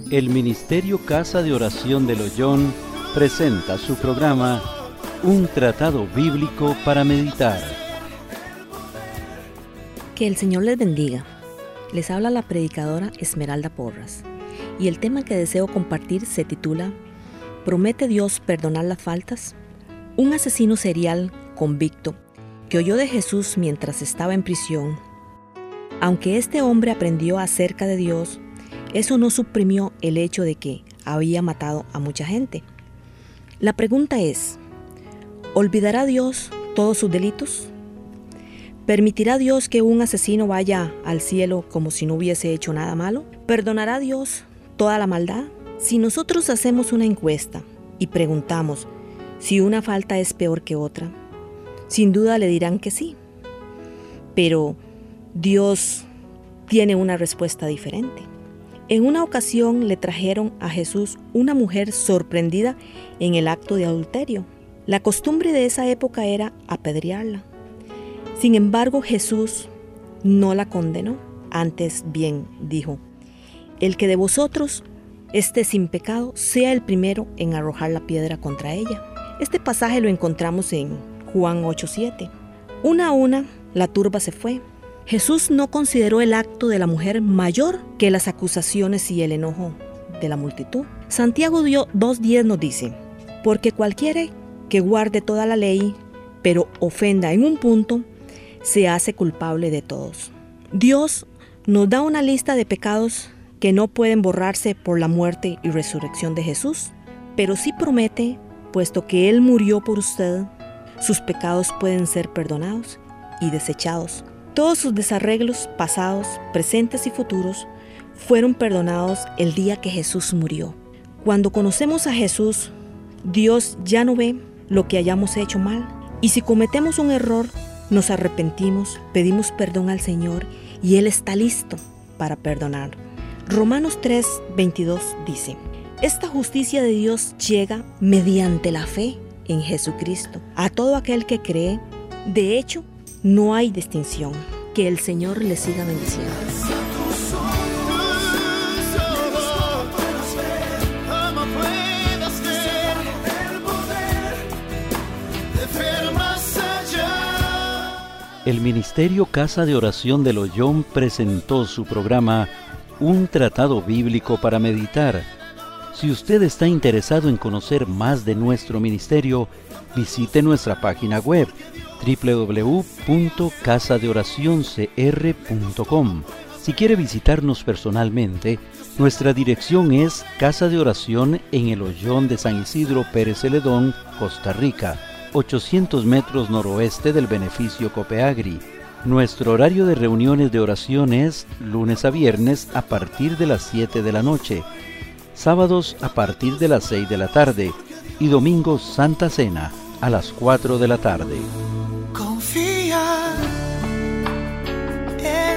El Ministerio Casa de Oración del Hoyón presenta su programa Un Tratado Bíblico para Meditar. Que el Señor les bendiga. Les habla la predicadora Esmeralda Porras. Y el tema que deseo compartir se titula ¿Promete Dios perdonar las faltas? Un asesino serial convicto que oyó de Jesús mientras estaba en prisión. Aunque este hombre aprendió acerca de Dios, eso no suprimió el hecho de que había matado a mucha gente. La pregunta es, ¿olvidará Dios todos sus delitos? ¿Permitirá Dios que un asesino vaya al cielo como si no hubiese hecho nada malo? ¿Perdonará Dios toda la maldad? Si nosotros hacemos una encuesta y preguntamos si una falta es peor que otra, sin duda le dirán que sí. Pero Dios tiene una respuesta diferente. En una ocasión le trajeron a Jesús una mujer sorprendida en el acto de adulterio. La costumbre de esa época era apedrearla. Sin embargo, Jesús no la condenó. Antes bien dijo, el que de vosotros esté sin pecado, sea el primero en arrojar la piedra contra ella. Este pasaje lo encontramos en Juan 8:7. Una a una, la turba se fue. Jesús no consideró el acto de la mujer mayor que las acusaciones y el enojo de la multitud. Santiago 2:10 nos dice, porque cualquiera que guarde toda la ley, pero ofenda en un punto, se hace culpable de todos. Dios nos da una lista de pecados que no pueden borrarse por la muerte y resurrección de Jesús, pero sí promete, puesto que Él murió por usted, sus pecados pueden ser perdonados y desechados. Todos sus desarreglos pasados, presentes y futuros fueron perdonados el día que Jesús murió. Cuando conocemos a Jesús, Dios ya no ve lo que hayamos hecho mal. Y si cometemos un error, nos arrepentimos, pedimos perdón al Señor y Él está listo para perdonar. Romanos 3:22 dice, esta justicia de Dios llega mediante la fe en Jesucristo a todo aquel que cree. De hecho, no hay distinción. Que el Señor le siga bendiciendo. El Ministerio Casa de Oración del Hoyón presentó su programa Un Tratado Bíblico para Meditar. Si usted está interesado en conocer más de nuestro ministerio, visite nuestra página web www.casadeoracioncr.com. Si quiere visitarnos personalmente, nuestra dirección es Casa de Oración en el Hoyón de San Isidro Pérez Celedón, Costa Rica, 800 metros noroeste del Beneficio Copeagri. Nuestro horario de reuniones de oración es lunes a viernes a partir de las 7 de la noche, sábados a partir de las 6 de la tarde y domingos Santa Cena a las 4 de la tarde. Confía en